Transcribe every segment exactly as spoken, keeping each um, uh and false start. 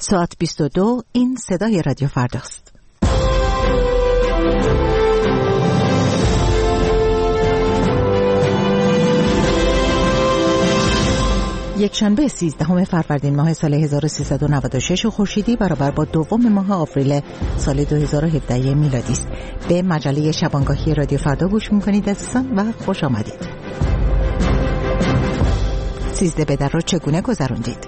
ساعت بیست و دو. این صدای رادیو فرداست. یک شنبه سیزدهم فروردین ماه سال هزار و سیصد و نود و شش خورشیدی برابر با دوم ماه آوریل سال دو هزار و هفده میلادی است. به مجله شبانگاهی رادیو فردا گوش می‌کنید عزیزان و خوش آمدید. سیزده بدر رو چگونه گذروندید؟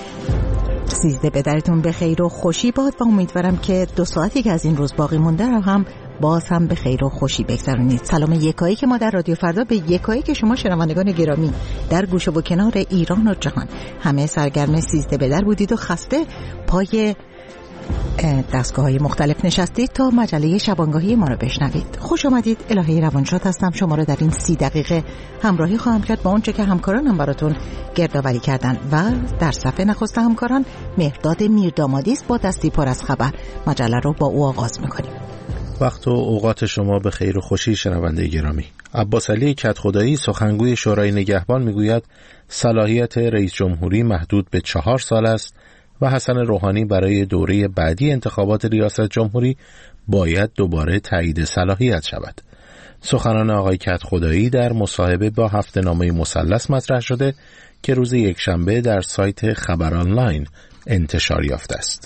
سیزده بدرتون به خیر و خوشی باد و امیدوارم که دو ساعتی که از این روز باقی مونده رو هم باز هم به خیر و خوشی بگذرونید. سلام یکایی که ما در رادیو فردا به یکایی که شما شنوندگان گرامی در گوشه و کنار ایران و جهان همه سرگرم سیزده بدر بودید و خسته پای دستگاه‌های مختلف نشستید تا مجله شبانگاهی ما رو بشنوید. خوش آمدید. الهی روانشاد هستم. شما رو در این سی دقیقه همراهی خواهم کرد با اونچه که همکارانم براتون گردآوری کردن و در صفحه نخست همکاران مهرداد میردامادی است با دستی پر از خبر. مجله رو با او آغاز می‌کنیم. وقت و اوقات شما به خیر و خوشی شنونده گرامی. عباس علی کدخدایی سخنگوی شورای نگهبان میگوید صلاحیت رئیس جمهوری محدود به چهار سال است و حسن روحانی برای دوره بعدی انتخابات ریاست جمهوری باید دوباره تایید صلاحیت شود. سخنان آقای کدخدایی در مصاحبه با هفته‌نامه مثلث مطرح شده که روز یکشنبه در سایت خبر آنلاین انتشار یافته است.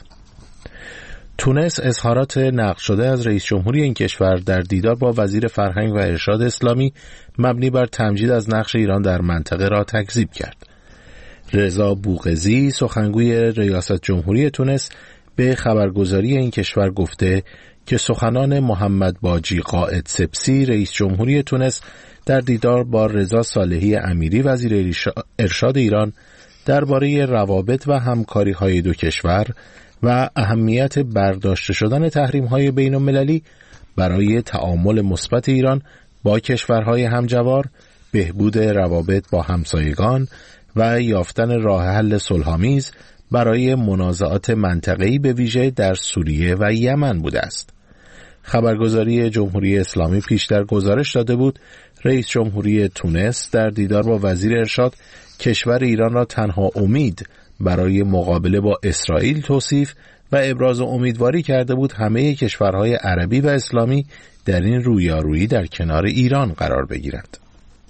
تونس اظهارات نقل شده از رئیس جمهوری این کشور در دیدار با وزیر فرهنگ و ارشاد اسلامی مبنی بر تمجید از نقش ایران در منطقه را تکذیب کرد. رضا بوقزی سخنگوی ریاست جمهوری تونس به خبرگزاری این کشور گفته که سخنان محمد باجی قائد سپسی رئیس جمهوری تونس در دیدار با رضا صالحی امیری وزیر ارشاد ایران درباره روابط و همکاری‌های دو کشور و اهمیت برداشته شدن تحریم‌های بین‌المللی برای تعامل مثبت ایران با کشورهای همجوار، بهبود روابط با همسایگان و یافتن راه حل صلح‌آمیز برای منازعات منطقه‌ای به ویژه در سوریه و یمن بوده است. خبرگزاری جمهوری اسلامی پیشتر گزارش داده بود رئیس جمهوری تونس در دیدار با وزیر ارشاد کشور ایران را تنها امید برای مقابله با اسرائیل توصیف و ابراز امیدواری کرده بود همه کشورهای عربی و اسلامی در این رویارویی در کنار ایران قرار بگیرند.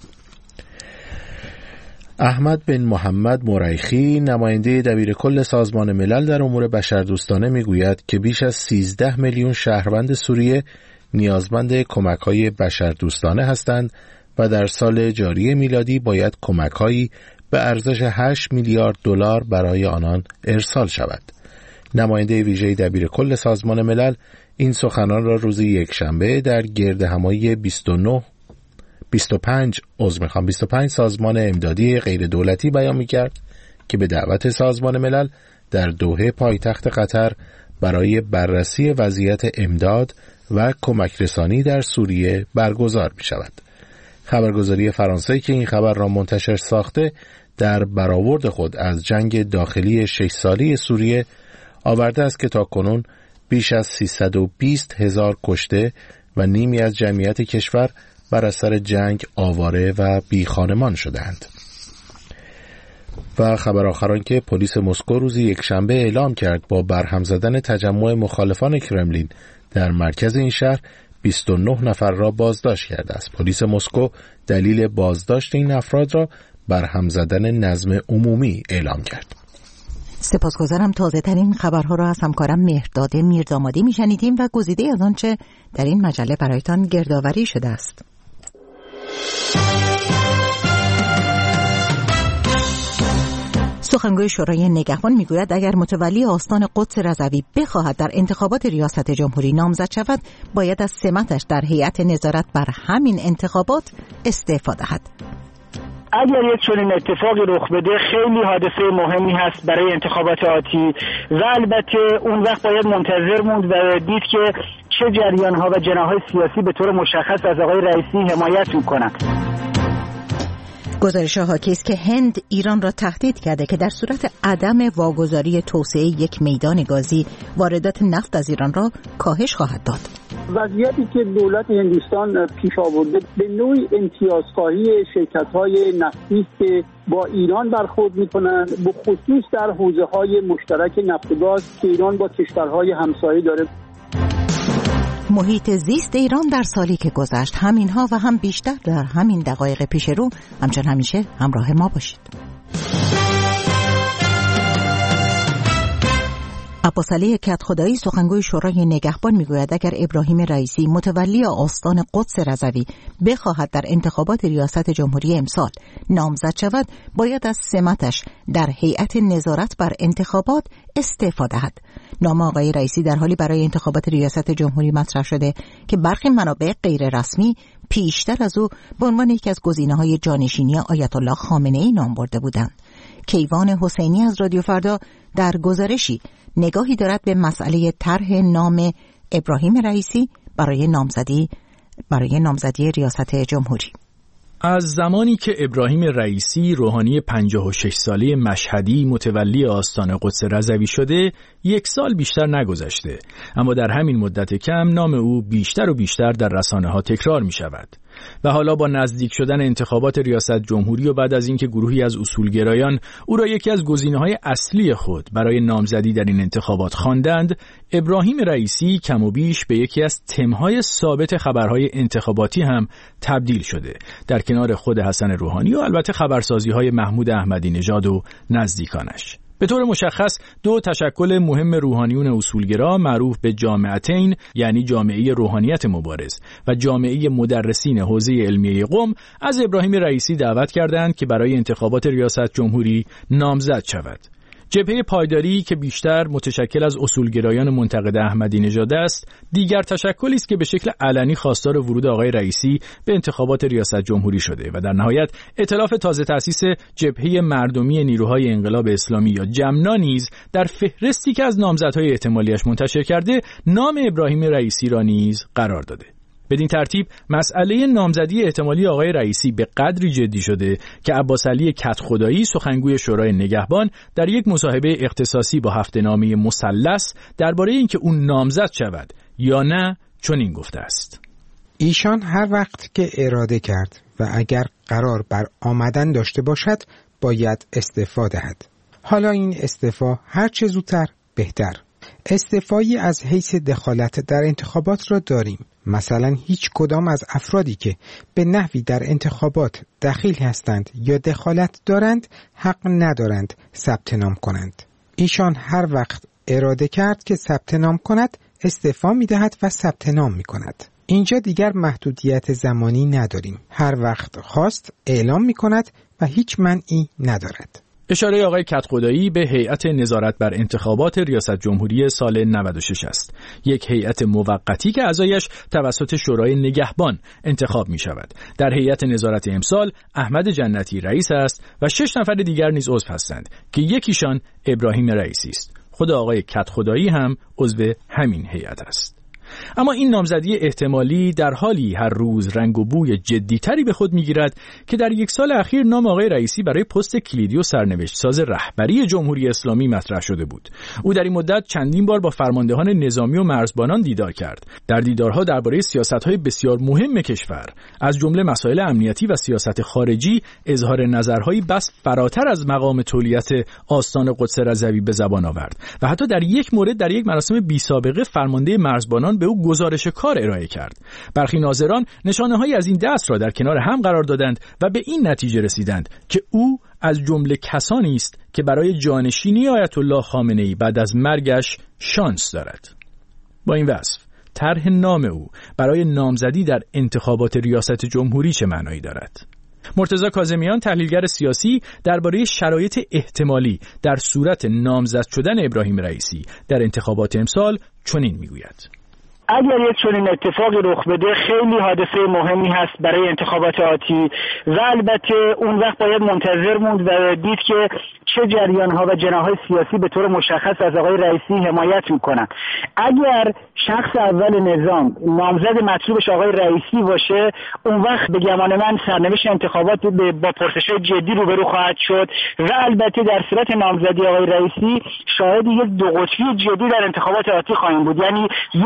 احمد بن محمد مریخی نماینده دبیرکل سازمان ملل در امور بشردوستانه میگوید که بیش از سیزده میلیون شهروند سوریه نیازمند کمک‌های بشردوستانه هستند و در سال جاری میلادی باید کمک‌هایی به ارزش هشت میلیارد دلار برای آنان ارسال شود. نماینده ویژه دبیرکل سازمان ملل این سخنان را روز یکشنبه در گردهمایی بیست و نه بیست و پنج عضو میخوام بیست و پنج سازمان امدادی غیر دولتی بیان میکرد که به دعوت سازمان ملل در دوحه پایتخت قطر برای بررسی وضعیت امداد و کمک رسانی در سوریه برگزار میشود. خبرگزاری فرانسه که این خبر را منتشر ساخته در برآورد خود از جنگ داخلی شش ساله سوریه آورده است که تاکنون بیش از سیصد و بیست هزار کشته و نیمی از جمعیت کشور بر اثر جنگ آواره و بی خانمان شدند. و خبر آخران که پلیس مسکو روز یکشنبه اعلام کرد با برهم زدن تجمع مخالفان کرملین در مرکز این شهر بیست و نه نفر را بازداشت کرده است. پلیس مسکو دلیل بازداشت این افراد را برهم زدن نظم عمومی اعلام کرد. سپاسگزارم. تازه ترین خبرها را از همکارم مهرداد میردامادی میشنیدیم و گزیده از آنچه در این مجله برایتان گردآوری شده است. سخنگوی شورای نگهبان میگوید اگر متولی آستان قدس رضوی بخواهد در انتخابات ریاست جمهوری نامزد شود باید از سمتش در هیئت نظارت بر همین انتخابات استعفا دهد. اگر یک چنین اتفاقی رخ بده خیلی حادثه مهمی هست برای انتخابات آتی و البته اون وقت باید منتظر موند و دید که چه جریان‌ها و جناح‌های سیاسی به طور مشخص از آقای رئیسی حمایت می‌کنند. گزارش حاکی است که هند ایران را تهدید کرده که در صورت عدم واگذاری توسعه یک میدان گازی واردات نفت از ایران را کاهش خواهد داد. وضعیتی که دولت هندوستان پیش آورده به نوعی امتیازخواهی شرکت‌های نفتی که با ایران برخورد می‌کنند، به خصوص در حوزه‌های مشترک نفت و گاز که ایران با کشورهای همسایه داره. محیط زیست ایران در سالی که گذشت، همینها و هم بیشتر در همین دقایق پیش رو. همچون همیشه همراه ما باشید. عباسعلی کدخدایی سخنگوی شورای نگهبان میگوید اگر ابراهیم رئیسی متولی آستان قدس رضوی بخواهد در انتخابات ریاست جمهوری امسال نامزد شود، باید از سمتش در هیئت نظارت بر انتخابات استعفا دهد. نام آقای رئیسی در حالی برای انتخابات ریاست جمهوری مطرح شده که برخی منابع غیر رسمی پیشتر از او به عنوان یکی از گزینه‌های جانشینی آیت الله خامنه‌ای نام برده بودند. کیوان حسینی از رادیو فردا در گزارشی نگاهی دارد به مسئله طرح نام ابراهیم رئیسی برای نامزدی برای نامزدی ریاست جمهوری. از زمانی که ابراهیم رئیسی روحانی پنجاه و شش ساله مشهدی متولی آستان قدس رضوی شده، یک سال بیشتر نگذشته، اما در همین مدت کم نام او بیشتر و بیشتر در رسانه ها تکرار می شود. و حالا با نزدیک شدن انتخابات ریاست جمهوری و بعد از اینکه گروهی از اصولگرایان او را یکی از گزینه‌های اصلی خود برای نامزدی در این انتخابات خواندند، ابراهیم رئیسی کم و بیش به یکی از تمهای ثابت خبرهای انتخاباتی هم تبدیل شده، در کنار خود حسن روحانی و البته خبرسازی‌های محمود احمدی نژاد و نزدیکانش. به طور مشخص دو تشکل مهم روحانیون اصولگرا معروف به جامعتین، یعنی جامعه روحانیت مبارز و جامعه مدرسین حوزه علمیه قم، از ابراهیم رئیسی دعوت کردند که برای انتخابات ریاست جمهوری نامزد شود. جبهه پایداری که بیشتر متشکل از اصولگرایان منتقد احمدی نژاد است، دیگر تشکلی است که به شکل علنی خواستار ورود آقای رئیسی به انتخابات ریاست جمهوری شده و در نهایت ائتلاف تازه تأسیس جبهه مردمی نیروهای انقلاب اسلامی یا جمنا نیز در فهرستی که از نامزدهای احتمالیش منتشر کرده نام ابراهیم رئیسی را نیز قرار داده. بدین ترتیب مسئله نامزدی احتمالی آقای رئیسی به قدری جدی شده که عباسعلی کدخدایی سخنگوی شورای نگهبان در یک مصاحبه اختصاصی با هفته‌نامه مثلث درباره اینکه اون نامزد شود یا نه چنین گفته است: ایشان هر وقت که اراده کرد و اگر قرار بر آمدن داشته باشد باید استعفا دهد. حالا این استعفا هر چه زودتر بهتر. استعفایی از حیث دخالت در انتخابات را داریم. مثلا هیچ کدام از افرادی که به نحوی در انتخابات دخیل هستند یا دخالت دارند حق ندارند ثبت نام کنند. ایشان هر وقت اراده کرد که ثبت نام کند استعفا می دهد و ثبت نام می کند. اینجا دیگر محدودیت زمانی نداریم. هر وقت خواست اعلام می کند و هیچ منعی ندارد. اشاره آقای کدخدایی به هیئت نظارت بر انتخابات ریاست جمهوری سال نود و شش است. یک هیئت موقتی که اعضایش توسط شورای نگهبان انتخاب می شود. در هیئت نظارت امسال احمد جنتی رئیس است و شش نفر دیگر نیز عضو هستند که یکیشان ابراهیم رئیسی است. خود آقای کدخدایی هم عضو همین هیئت است. اما این نامزدی احتمالی در حالی هر روز رنگ و بوی جدیتری به خود میگیرد که در یک سال اخیر نام آقای رئیسی برای پست کلیدی و سرنوشت ساز رهبری جمهوری اسلامی مطرح شده بود. او در این مدت چندین بار با فرماندهان نظامی و مرزبانان دیدار کرد. در دیدارها درباره سیاست‌های بسیار مهم کشور، از جمله مسائل امنیتی و سیاست خارجی، اظهار نظرهایی بس فراتر از مقام تولیت آستان قدس رضوی به زبان آورد و حتی در یک مورد در یک مراسم بی سابقه فرمانده مرزبانان به او گزارش کار ارائه کرد. برخی ناظران نشانه‌هایی از این دست را در کنار هم قرار دادند و به این نتیجه رسیدند که او از جمله کسانی است که برای جانشینی آیت الله خامنه‌ای بعد از مرگش شانس دارد. با این وصف طرح نام او برای نامزدی در انتخابات ریاست جمهوری چه معنایی دارد؟ مرتضی کاظمیان تحلیلگر سیاسی درباره شرایط احتمالی در صورت نامزد شدن ابراهیم رئیسی در انتخابات امسال چنین میگوید: اگر یک چنین اتفاقی رخ بده خیلی حادثه مهمی هست برای انتخابات آتی و البته اون وقت باید منتظر موند و دید که چه جریان‌ها و جناح‌های سیاسی به طور مشخص از آقای رئیسی حمایت می‌کنن. اگر شخص اول نظام نامزد مطلوبش آقای رئیسی باشه، اون وقت به گمان من سرنوشت انتخابات با پرسش‌های جدی روبرو خواهد شد و البته در صورت نامزدی آقای رئیسی شاهد یک دو قطبی جدی در انتخابات آتی خواهیم بود. یعنی یک طرف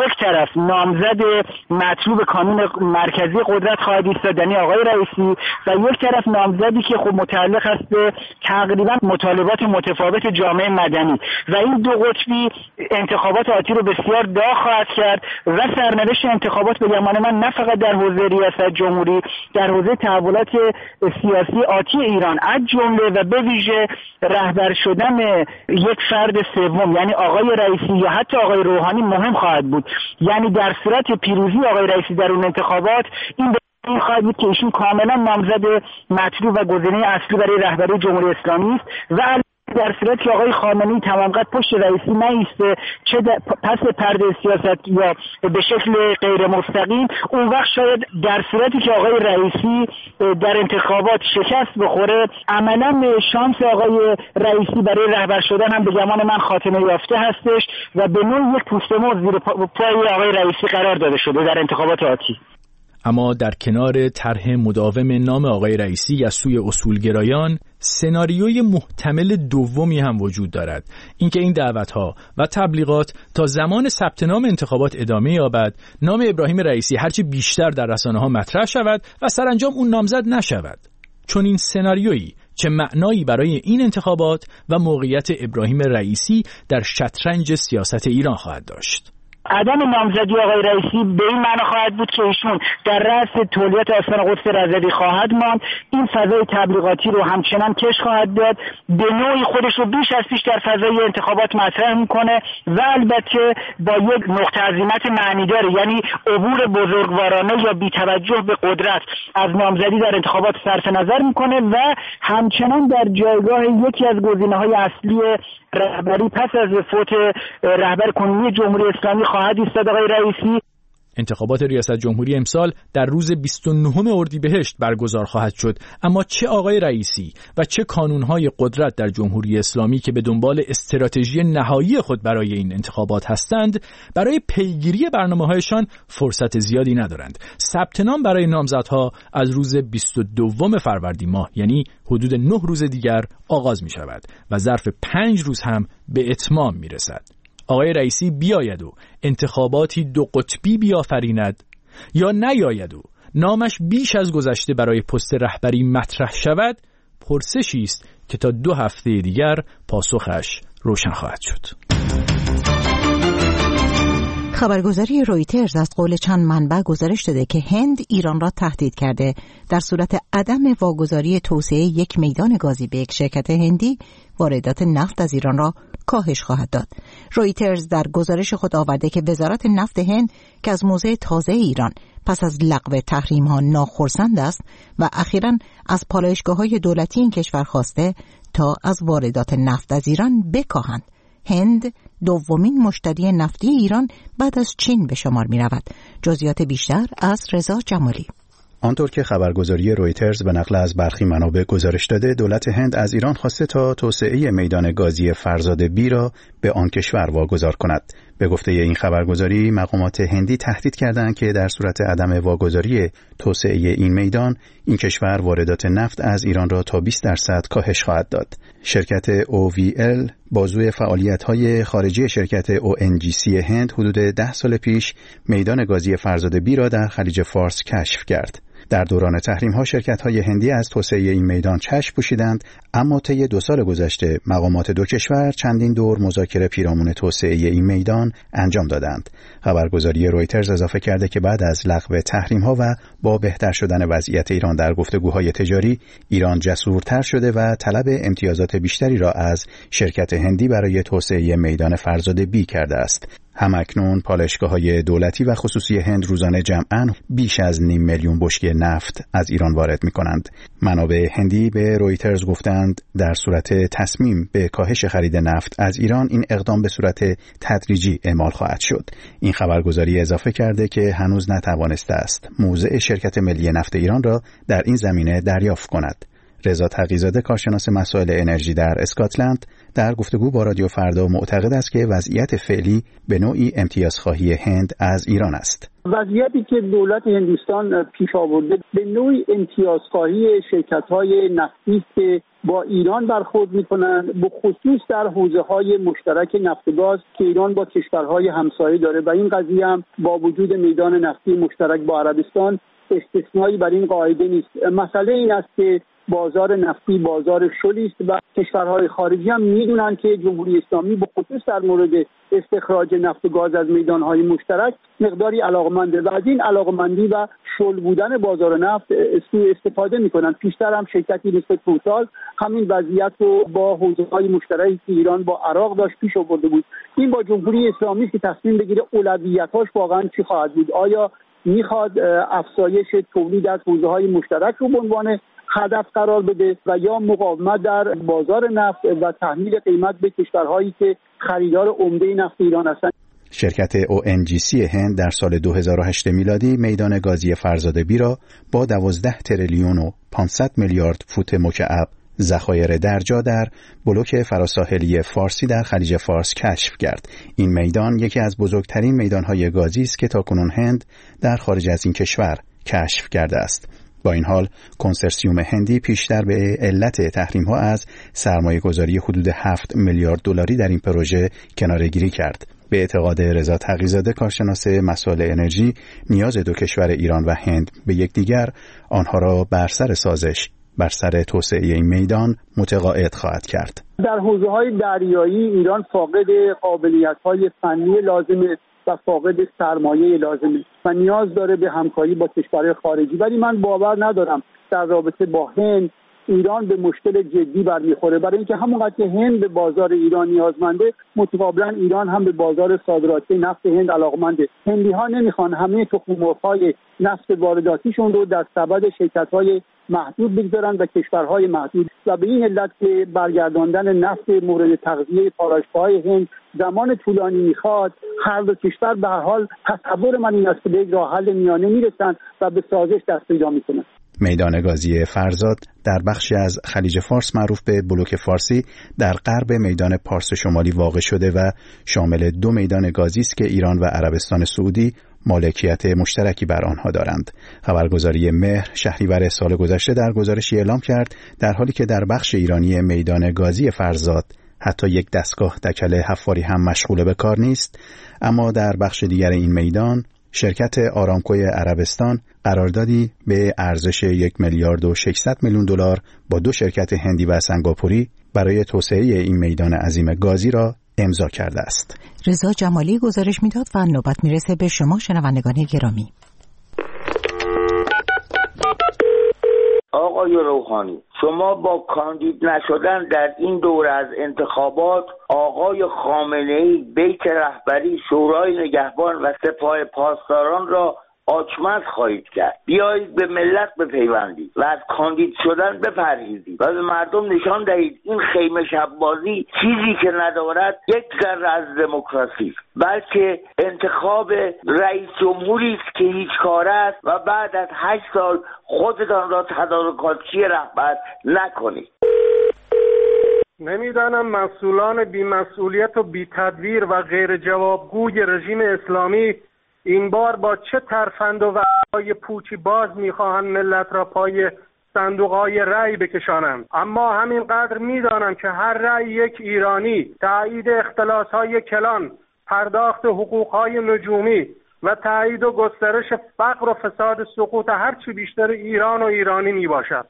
است نامزد مطلوب کانون مرکزی قدرت خواهد ایستاد، یعنی آقای رئیسی، و یک طرف نامزدی که خب متعلق است به تقریبا مطالبات متفاوت جامعه مدنی و این دو قطبی انتخابات آتی رو بسیار داغ خواهد کرد و سرنوشت انتخابات به گمان من نه فقط در حوزه ریاست جمهوری، در حوزه تحولات سیاسی آتی ایران از جمله و به ویژه رهبر شدن یک فرد سوم یعنی آقای رئیسی یا حتی آقای روحانی مهم خواهد بود. یعنی در صورت پیروزی آقای رئیسی در اون انتخابات این این خواهد بود که ایشون کاملا نامزد مطلوب و گزینه اصلی برای رهبری جمهوری اسلامی است و در صورتی که آقای خامنه‌ای تمام قد پشت رئیسی نایسته، چه پس پرده سیاست یا به شکل غیر مستقیم، اون وقت شاید در صورتی که آقای رئیسی در انتخابات شکست بخوره عملا شانس آقای رئیسی برای رهبر شدن هم به گمان من خاتمه یافته هستش و به نوعی یک پوست موز زیر پای آقای رئیسی قرار داده شده در انتخابات آتی. اما در کنار طرح مداوم نام آقای رئیسی از سوی اصولگرایان، سناریوی محتمل دومی هم وجود دارد، اینکه این دعوت‌ها و تبلیغات تا زمان ثبت نام انتخابات ادامه یابد، نام ابراهیم رئیسی هرچی بیشتر در رسانه‌ها مطرح شود و سرانجام اون نامزد نشود. چون این سناریویی چه معنایی برای این انتخابات و موقعیت ابراهیم رئیسی در شطرنج سیاست ایران خواهد داشت؟ عدم نامزدی آقای رئیسی به این معنی خواهد بود که ایشون در رأس تولیت آستان قدس رضوی خواهد ماند، این فضای تبلیغاتی رو همچنان کش خواهد داد، به نوعی خودش رو بیش از پیش در فضای انتخابات مطرح میکنه و البته با یک نقطه عظیمت معنیدار، یعنی عبور بزرگوارانه یا بی‌توجه به قدرت از نامزدی در انتخابات صرف نظر میکنه و همچنان در جایگاه یکی از گزینه‌های اصلی رهبری پس از فوت رهبر کنونی جمهوری اسلامی خواهد ایستاد آقای رئیسی. انتخابات ریاست جمهوری امسال در روز بیست و نهم اردیبهشت برگزار خواهد شد، اما چه آقای رئیسی و چه کانونهای قدرت در جمهوری اسلامی که به دنبال استراتژی نهایی خود برای این انتخابات هستند، برای پیگیری برنامه‌هایشان فرصت زیادی ندارند. ثبت نام برای نامزدها از روز بیست و دوم فروردین ماه، یعنی حدود نه روز دیگر آغاز می شود و ظرف پنج روز هم به اتمام می رسد. آقای رئیسی بیاید و انتخاباتی دو قطبی بیافریند یا نیاید و نامش بیش از گذشته برای پست رهبری مطرح شود، پرسشی است که تا دو هفته دیگر پاسخش روشن خواهد شد. خبرگزاری رویترز از قول چند منبع گزارش داده که هند ایران را تهدید کرده در صورت عدم واگذاری توسعه یک میدان گازی به یک شرکت هندی، واردات نفت از ایران را کاهش خواهد داد. رویترز در گزارش خود آورده که وزارت نفت هند که از موضع تازه ایران پس از لغو تحریم‌ها ناخرسند است و اخیراً از پالایشگاه‌های دولتی این کشور خواسته تا از واردات نفت از ایران بکاهند. هند دومین مشتری نفتی ایران بعد از چین به شمار می رود. جزئیات بیشتر از رضا جمالی. آنطور که خبرگزاری رویترز به نقل از برخی منابع گزارش داده، دولت هند از ایران خواسته تا توسعه میدان گازی فرزاد بی را به آن کشور واگذار کند. به گفته این خبرگزاری، مقامات هندی تهدید کردند که در صورت عدم واگذاری توسعه این میدان، این کشور واردات نفت از ایران را تا بیست درصد کاهش خواهد داد. شرکت او وی ال بازوی فعالیت‌های خارجی شرکت او ان جی سی هند حدود ده سال پیش میدان گازی فرزاد بی را در خلیج فارس کشف کرد. در دوران تحریم‌ها شرکت‌های هندی از توسعه این میدان چشم پوشیدند، اما طی دو سال گذشته مقامات دو کشور چندین دور مذاکره پیرامون توسعه این میدان انجام دادند. خبرگزاری رویترز اضافه کرده که بعد از لغو تحریم‌ها و با بهتر شدن وضعیت ایران در گفتگوهای تجاری، ایران جسورتر شده و طلب امتیازات بیشتری را از شرکت هندی برای توسعه میدان فرزاد بی کرده است. همکنون پالایشگاه‌های دولتی و خصوصی هند روزانه جمعاً بیش از نیم میلیون بشکه نفت از ایران وارد می‌کنند. منابع هندی به رویترز گفتند در صورت تصمیم به کاهش خرید نفت از ایران، این اقدام به صورت تدریجی اعمال خواهد شد. این خبرگزاری اضافه کرده که هنوز نتوانسته است موضع شرکت ملی نفت ایران را در این زمینه دریافت کند. رضا تقی‌زاده، کارشناس مسائل انرژی در اسکاتلند، در گفتگو با رادیو فردا معتقد است که وضعیت فعلی به نوعی امتیازخواهی هند از ایران است. وضعیتی که دولت هندوستان پیش آورده به نوعی امتیازخواهی شرکت‌های نفتی که با ایران برخورد می‌کنند، به خصوص در حوزه‌های مشترک نفت و گاز که ایران با کشورهای همسایه داره و این قضیه هم با وجود میدان نفتی مشترک با عربستان استثنایی بر این قاعده نیست. مسئله این است که بازار نفتی بازار شلی است و کشورهای خارجی هم میدونن که جمهوری اسلامی به خصوص در مورد استخراج نفت و گاز از میدانهای مشترک مقداری علاقمنده و از این علاقمندی و شل بودن بازار نفت سوء استفاده میکنن. پیشتر هم شرکتی مثل توتال همین وضعیت رو با حوزه‌های مشترکی که ایران با عراق داشت پیش آورده بود. این با جمهوری اسلامی که تصمیم بگیره اولویت‌هاش واقعا چی خواهد بود؟ آیا میخواد افزایش تولید از حوزه‌های مشترک رو به عنوان هدف قرار بده و یا مقاومت در بازار نفت و تحمیل قیمت به کشورهایی که خریدار عمده نفت ایران هستند؟ شرکت او ان جی سی هند در سال دو هزار و هشت میلادی میدان گازی فرزاد بی را با دوازده تریلیون و پانصد میلیارد فوت مکعب ذخایر درجا در بلوک فراساحلی فارسی در خلیج فارس کشف کرد. این میدان یکی از بزرگترین میدانهای گازی است که تاکنون هند در خارج از این کشور کشف کرده است. با این حال کنسرسیوم هندی پیشتر به علت تحریم‌ها از سرمایه‌گذاری حدود هفت میلیارد دلاری در این پروژه کناره‌گیری کرد. به اعتقاد رضا تقی‌زاده کارشناس مسائل انرژی، نیاز دو کشور ایران و هند به یکدیگر آنها را بر سر سازش بر سر توسعه این میدان متقاعد خواهد کرد. در حوزه‌های دریایی ایران فاقد قابلیت‌های فنی لازمه و فاقد سرمایه لازمه و نیاز داره به همکاری با کشورهای خارجی، ولی من باور ندارم در رابطه با هند ایران به مشکل جدی برمیخوره، برای اینکه همونقدر که هند به بازار ایران نیازمنده متقابلا ایران هم به بازار صادراتی نفت هند علاقمنده. هندی‌ها نمیخوان همه تخم‌مرغ‌های نفت وارداتیشون رو در سبد شرکت‌های محدود بگذارن و کشورهای محدود و به این علت که برگرداندن نفت مورد تغذیه پالایشگاه‌های هند زمان طولانی میخواد، هر دو کشور به هر حال تصور من این است که به یک راه حل میانه میرسن و به سازش دست پیدا میکنن. میدان گازی فرزاد در بخشی از خلیج فارس معروف به بلوک فارسی در غرب میدان پارس شمالی واقع شده و شامل دو میدان گازی است که ایران و عربستان سعودی مالکیت مشترکی بر آنها دارند. خبرگزاری مهر شهریور سال گذشته در گزارشی اعلام کرد در حالی که در بخش ایرانی میدان گازی فرزاد حتی یک دستگاه دکل حفاری هم مشغول به کار نیست، اما در بخش دیگر این میدان شرکت آرامکوی عربستان قراردادی به ارزش یک میلیارد و ششصد میلیون دلار با دو شرکت هندی و سنگاپوری برای توسعه این میدان عظیم گازی را امضا کرده است. رضا جمالی گزارش میداد و نوبت میرسه به شما شنوندگان گرامی. آقای روحانی، شما با کاندید نشدن در این دوره از انتخابات آقای خامنه‌ای بیت رهبری شورای نگهبان و سپاه پاسداران را آچمز خواهید کرد. بیایید به ملت بپیوندید و از کاندید شدن بپرهیزید و به مردم نشان دهید این خیمه شب‌بازی چیزی که ندارد یک ذره از دموکراسی، بلکه انتخاب رئیس جمهوری است که هیچ کار است و بعد از هشت سال خودتان را تدارکاتچی رهبر نکنید. نمیدانم مسئولان بی‌مسئولیت و بی‌تدبیر و غیر جوابگوی رژیم اسلامی این بار با چه ترفند و وعده‌های پوچی باز میخواهند ملت را پای صندوق‌های رأی بکشانند، اما همینقدر میدانم که هر رأی یک ایرانی، تایید اختلاس‌های کلان، پرداخت حقوق‌های نجومی و تایید و گسترش فقر و فساد سقوط هرچی بیشتر ایران و ایرانی میباشد.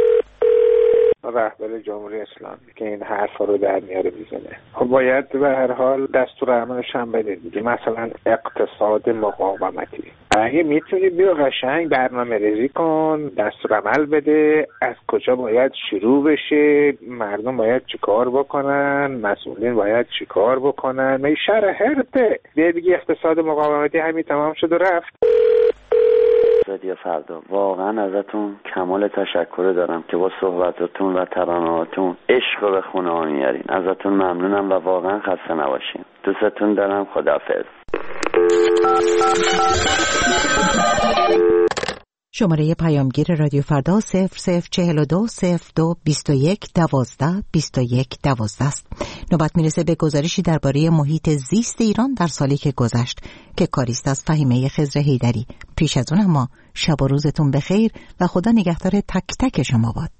رهبر جمهوری اسلامی که این حرفا رو در میاره میزنه، خب باید به هر حال دستور عملش هم بده دیگه. مثلا اقتصاد مقاومتی، اگه میتونی بیا قشنگ برنامه ریزی کن، دستور عمل بده، از کجا باید شروع بشه، مردم باید چی کار بکنن، مسئولین باید چی کار بکنن. می شرح هرته دیگه اقتصاد مقاومتی همین تمام شد و رفت. رادیو فردا واقعا ازتون کمال تشکر دارم که با صحبتاتون و ترانه‌هاتون عشق به خونه ها میارین. ازتون ممنونم و واقعا خسته نباشین. دوستتون دارم. خداحافظ. شماره پیامگیر رادیو فردا صفر صفر چهل و دو صفر دو بیست و یک دوازده بیست و یک دوازده است. نوبت میرسه به گزارشی درباره محیط زیست ایران در سالی که گذشت که کاریست از فهیمه خضر حیدری. پیش از اون اما شب و روزتون بخیر و خدا نگهدار تک تک شما باد.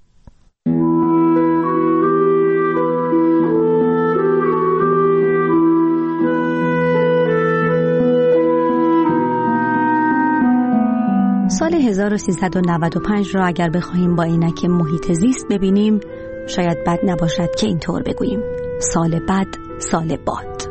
سال هزار و سیصد و نود و پنج را اگر بخواهیم با عینک محیط زیست ببینیم، شاید بد نباشد که اینطور بگوییم: سال بد، سال باد.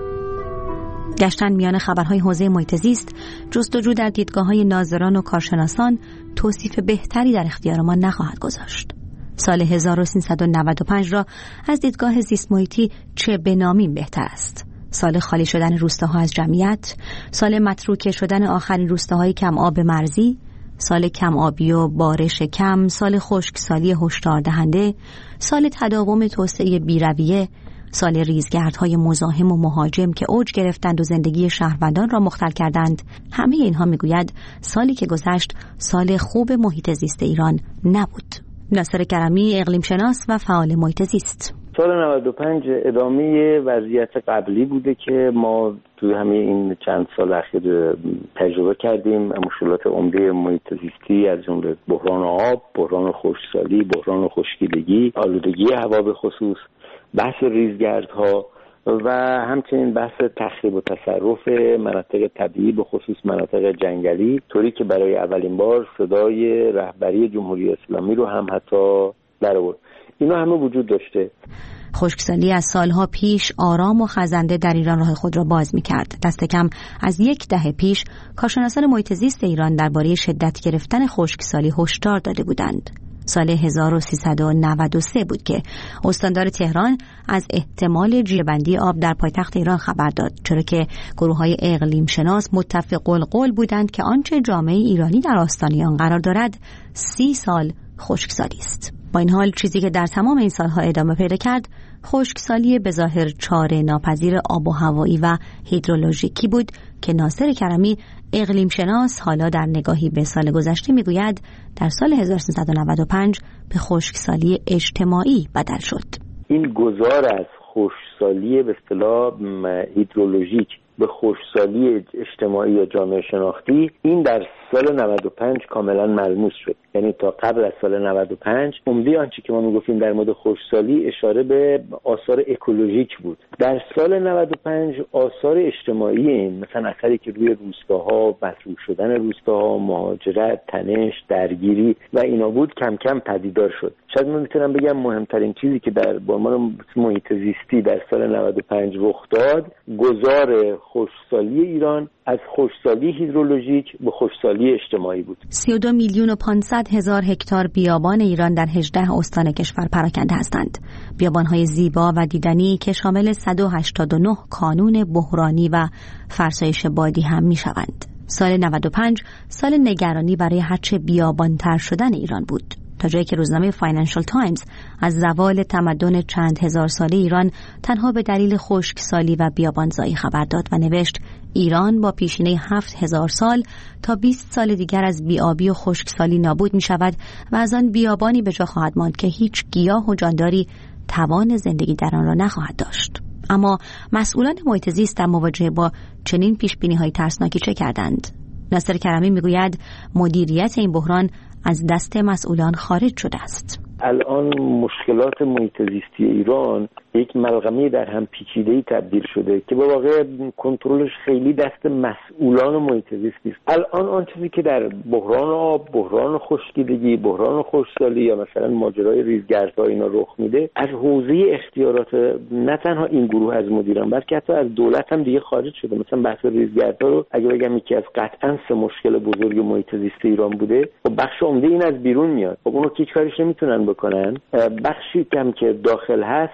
گشتن میان خبرهای حوزه محیط زیست، جستجو در دیدگاه‌های ناظران و کارشناسان توصیف بهتری در اختیار ما نخواهد گذاشت. سال هزار و سیصد و نود و پنج را از دیدگاه زیست محیطی چه بنامیم بهتر است: سال خالی شدن روستاها از جمعیت، سال متروکه شدن آخرین روستاهای کم آب مرزی، سال کم آبی و بارش کم، سال خشکسالی هشدار دهنده، سال تداوم توسعه بی‌رویه، سال ریزگردهای مزاحم و مهاجم که اوج گرفتند و زندگی شهروندان را مختل کردند. همه اینها میگوید سالی که گذشت سال خوب محیط زیست ایران نبود. ناصر کرمی، اقلیم شناس و فعال محیط زیست: سال نود و پنج ادامه وضعیت قبلی بوده که ما توی همه این چند سال اخیر تجربه کردیم. مشکلات عمده محیط زیستی از جمله بحران آب، بحران خشکسالی، بحران خشکیدگی، آلودگی هوا به خصوص، بحث ریزگردها و همچنین بحث تخریب و تصرف مناطق طبیعی به خصوص مناطق جنگلی، طوری که برای اولین بار صدای رهبری جمهوری اسلامی رو هم حتی در آورد. اینا همه وجود داشته. خشکسالی از سالها پیش آرام و خزنده در ایران راه خود را باز می‌کرد. دست کم از یک دهه پیش کارشناسان محیط زیست ایران درباره شدت گرفتن خشکسالی هشدار داده بودند. سال هزار و سیصد و نود و سه بود که استاندار تهران از احتمال جیره‌بندی آب در پایتخت ایران خبر داد، چرا که گروه‌های اقلیم شناس متفق القول بودند که آنچه جامعه ایرانی در آستانه آن قرار دارد سی سال خشکسالی است. با این حال چیزی که در تمام این سالها ادامه پیدا کرد خشکسالی بظاهر چاره ناپذیر آب و هوایی و هیدرولوژیکی بود که ناصر کرمی، اقلیم شناس، حالا در نگاهی به سال گذشته میگوید در سال هزار و سیصد و نود و پنج به خشکسالی اجتماعی بدل شد. این گذار از خشکسالی به اصطلاح هیدرولوژیک به خشکسالی اجتماعی یا جامعه شناختی، این در سال نود و پنج کاملا ملموس شد. یعنی تا قبل از سال نود و پنج عمده آنچه که ما میگفتیم در مورد خشکسالی اشاره به آثار اکولوژیک بود. در سال نود و پنج آثار اجتماعی این، مثلا اثری که روی روستاها، متروک شدن روستاها، مهاجرت، تنش، درگیری و اینا بود، کم کم پدیدار شد. شاید من میتونم بگم مهمترین چیزی که در با عنوان محیط زیستی در سال نود و پنج رخ داد، گذار خشکسالی ایران از خشکسالی هیدرولوژیک به خشکسالی اجتماعی بود. سی و دو میلیون و پانصد هزار هکتار بیابان ایران در هجده استان کشور پراکنده هستند. بیابان‌های زیبا و دیدنی که شامل صد و هشتاد و نه کانون بحرانی و فرسایش بادی هم می‌شوند. سال نود و پنج سال نگرانی برای هرچه بیابان‌تر شدن ایران بود، تا جایی که روزنامه فاینانشال تایمز از زوال تمدن چند هزار ساله ایران تنها به دلیل خشکسالی و بیابانزایی خبر داد و نوشت ایران با پیشینه هفت هزار سال تا بیست سال دیگر از بیابی و خشکسالی نابود می شود و از آن بیابانی به جا خواهد ماند که هیچ گیاه و جانداری توان زندگی در آن را نخواهد داشت. اما مسئولان محیط زیست در مواجهه با چنین پیشبینی‌های ترسناکی چه کردند؟ ناصر کرمی میگوید مدیریت این بحران از دست مسئولان خارج شده است. الان مشکلات محیط زیستی ایران یک ملغمه در هم پیچیده‌ای تبدیل شده که به واقع کنترلش خیلی دست مسئولان محیط زیستی است. الان آن چیزی که در بحران آب، بحران خشکیدگی، بحران خشکسالی یا مثلا ماجرای ریزگردها اینا رخ میده، از حوزه اختیارات نه تنها این گروه از مدیران بلکه حتی از دولت هم دیگه خارج شده. مثلا بحث ریزگردها رو اگه بگم یکی از قطعاً سه مشکل بزرگ محیط زیستی ایران بوده، خب بخش عمده این از بیرون میاد. خب اونو هیچ کاریش نمیتونن بکنن. بخشی کم که داخل هست بحثش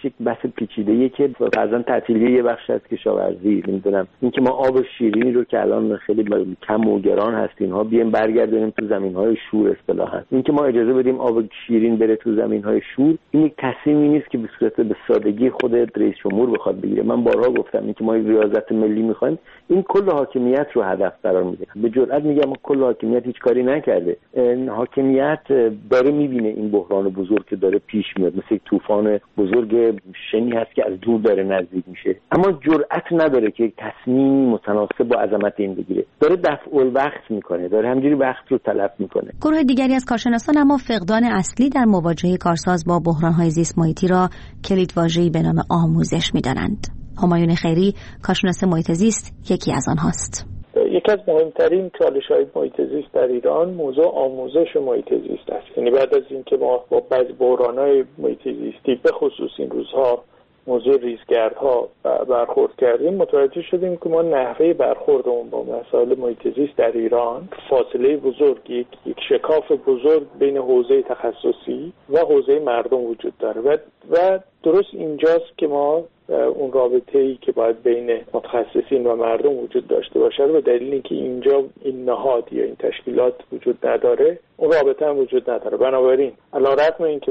یک بحث پیچیده‌ایه که فرضاً تعطیلی یه بخش از کشاورزی، نمیدونم اینکه ما آب شیرین رو که الان خیلی کم و گران هست اینها بیایم برگردونیم تو زمین‌های شور اصطلاحاً، اینکه ما اجازه بدیم آب شیرین بره تو زمین‌های شور، این یک تصمیمی نیست که به صورت به سادگی خود رئیس جمهور بخواد بگیره. من بارها گفتم اینکه ما ریاضت ملی می‌خوایم، این کل حاکمیت رو هدف قرار میده. به جرئت میگم کل حاکمیت هیچ کاری نکرده. حاکمیت داره میبینه این بحران بزرگ که داره پیش میاد، مثل یک طوفان بزرگ شنی هست که از دور داره نزدیک میشه، اما جرئت نداره که یک تصمیمی متناسب با عظمت این بگیره. داره دفع الوقت میکنه، داره همجوری وقت رو تلف میکنه. گروه دیگری از کارشناسان اما فقدان اصلی در مواجهه کارساز با بحران‌های زیست محیطی را کلیدواژه‌ای به نام آموزش میدانند. همایون خیری، کارشناس محیط زیست، یکی از آنهاست. یکی از مهمترین چالش‌های محیط زیست در ایران موضوع آموزش محیط زیست است. یعنی بعد از اینکه ما با بعضی بحران‌های محیط زیستی به خصوص این روزها موضوع ریزگردها برخورد کردیم، متوجه شدیم که ما نحوه برخوردمون با مسائل محیط زیست در ایران فاصله بزرگی، یک شکاف بزرگ بین حوزه تخصصی و حوزه مردم وجود داره و و درست اینجاست که ما اون رابطه‌ای که باید بین متخصصین و مردم وجود داشته باشه به دلیل اینکه اینجا این نهاد یا این تشکیلات وجود نداره، اون رابطه هم وجود نداره. بنابراین علی‌رغم اینکه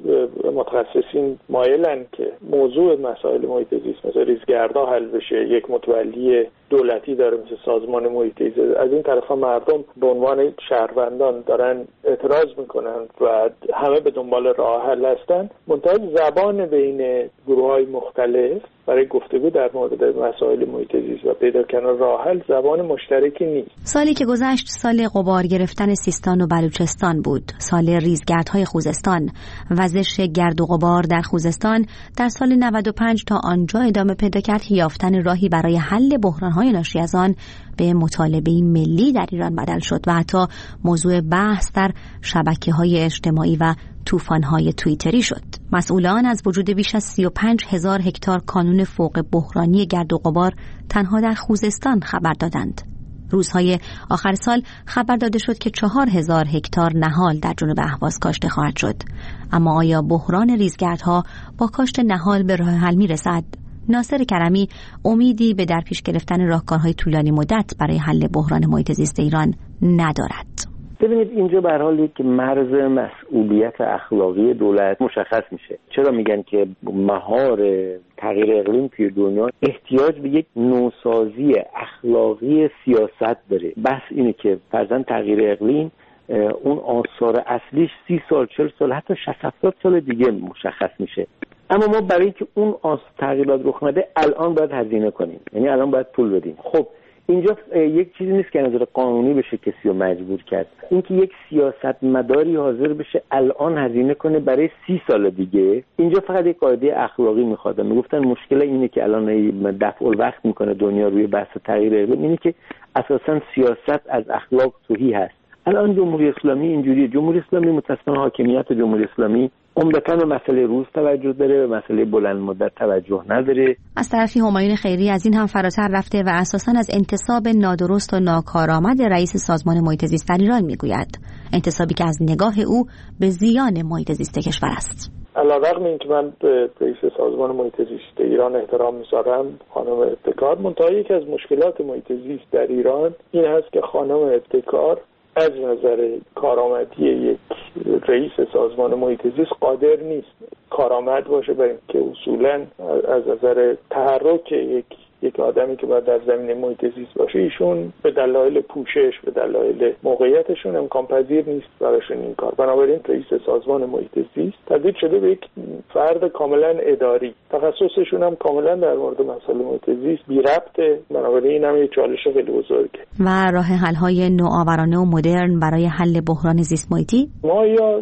متخصصین مایلن که موضوع مسائل محیط زیست مثل ریزگردها حل بشه، یک متولی دولتی داره مثل سازمان محیط زیست، از این طرف مردم به عنوان شهروندان دارن اعتراض میکنن و همه به دنبال راه حل هستن، منتها زبان بین گروه‌های مختلف برای گفتگو در مورد مسائل محیط زیست و پیدا کردن راه حل زبان مشترکی نیست. سالی که گذشت سال غبار گرفتن سیستان و بلوچستان بود، سال ریزگردهای خوزستان. وزش گرد و غبار در خوزستان در سال نود و پنج تا آنجا ادامه پیدا کرد که یافتن راهی برای حل بحران‌های ناشی از آن به مطالبه ملی در ایران بدل شد و حتی موضوع بحث در شبکه‌های اجتماعی و طوفان‌های توییتری شد. مسئولان از وجود بیش از سی و پنج هزار هکتار کانون فوق بحرانی گرد و غبار تنها در خوزستان خبر دادند. روزهای آخر سال خبر داده شد که چهار هزار هکتار نهال در جنوب اهواز کاشته خواهد شد. اما آیا بحران ریزگردها با کاشت نهال به راه حل می‌رسد؟ ناصر کرمی امیدی به در پیش گرفتن راهکارهای طولانی مدت برای حل بحران محیط زیست ایران ندارد. ببینید اینجا به هر حال یک مرز مسئولیت اخلاقی دولت مشخص میشه. چرا میگن که مهار تغییر اقلیم توی دنیا احتیاج به یک نوسازی اخلاقی سیاست داره. بحث اینه که فرضاً تغییر اقلیم اون آثار اصلیش سی سال، چهل سال، حتی شصت هفتاد سال دیگه مشخص میشه. اما ما برای اینکه اون تغییرات رخ نده الان باید هزینه کنیم، یعنی الان باید پول بدیم. خب اینجا یک چیزی نیست که نظر قانونی بشه کسی رو مجبور کرد. اینکه یک سیاستمداری حاضر بشه الان هزینه کنه برای سی سال دیگه، اینجا فقط یک قاعده اخلاقی میخواد. میگفتن مشکل اینه که الان دفع الوقت میکنه دنیا روی بحث تغییر اقلیم، اینه که اساسا سیاست از اخلاق تهی هست. الان جمهوری اسلامی اینجوریه. جمهوری اسلامی متأسفانه حاکمیت جمهوری اسلامی عمدتاً به مسئله روز توجه داره، به مسئله بلند مدت توجه نداره. از طرفی همایون خیری از این هم فراتر رفته و اساساً از انتصاب نادرست و ناکارآمد رئیس سازمان محیط زیست در ایران میگوید، انتصابی که از نگاه او به زیان محیط زیست کشور است. علی‌رغم اینکه من به رئیس سازمان محیط زیست ایران احترام می‌ذارم، خانم ابتکار، منتها یکی از مشکلات محیط زیست در ایران این هست که خانم ابتکار از نظر کارآمدی یک رئیس سازمان محیط زیست قادر نیست کارآمد باشه، برای اینکه اصولاً از نظر تحرک یک یک آدمی که باید در زمینه محیط زیست باشه، ایشون به دلایل پوشش، به دلایل موقعیتشون امکان پذیر نیست براشون این کار. بنابراین رئیس سازمان محیط زیست تبدیل شده به یک فرد کاملا اداری، تخصصشون هم کاملا در مورد مسائل محیط زیست بی ربطه. بنابراین این هم یک چالش خیلی بزرگه. و راه حل‌های نوآورانه و مدرن برای حل بحران زیست محیطی، ما یا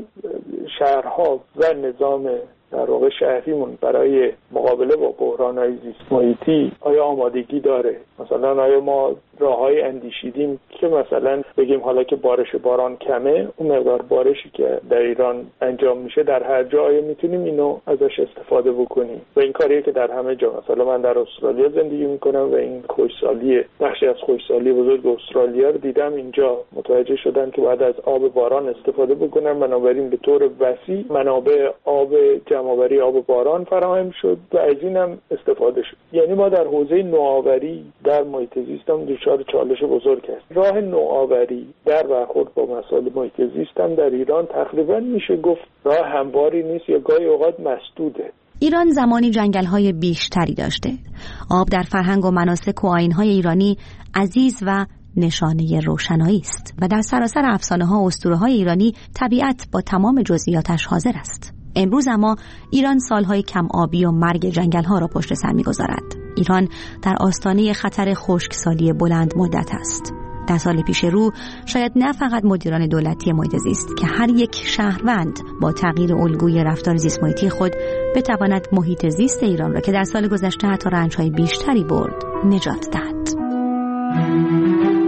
شهرها و نظام در واقع شهریمون برای مقابله با بحران‌های زیست محیطی آیا آمادگی داره؟ مثلا آیا ما راههای اندیشیدیم که مثلا بگیم حالا که بارش باران کمه، اون مقدار بارشی که در ایران انجام میشه در هر جایی میتونیم اینو ازش استفاده بکنیم و این کاریه که در همه جا. مثلا من در استرالیا زندگی میکنم و این خشکسالی، بخشی از خشکسالی بزرگ استرالیا رو دیدم. اینجا متوجه شدن که باید از آب باران استفاده بکنن، بنابراین به طور وسیع منابع آب جمع‌آوری آب باران فراهم شد و از اینم استفاده شد. یعنی ما در حوزه نوآوری در محیط زیست هم دچار چالش بزرگ است. راه نوآوری در برخورد با مسائل محیط زیست هم در ایران تقریبا میشه گفت راه همواری نیست یا گاهی اوقات مسدوده. ایران زمانی جنگل‌های بیشتری داشته. آب در فرهنگ و مناسک و آیین‌های ایرانی عزیز و نشانه روشنایی است و در سراسر افسانه‌ها و اسطوره‌های ایرانی طبیعت با تمام جزئیاتش حاضر است. امروز اما ایران سالهای کم آبی و مرگ جنگل‌ها را پشت سر می‌گذارد. ایران در آستانه خطر خشکسالی بلند مدت است. در سال پیش رو شاید نه فقط مدیران دولتی محیط زیست که هر یک شهروند با تغییر الگوی رفتار زیست محیطی خود بتواند محیط زیست ایران را که در سال گذشته حتی رنج‌های بیشتری برد نجات دهد.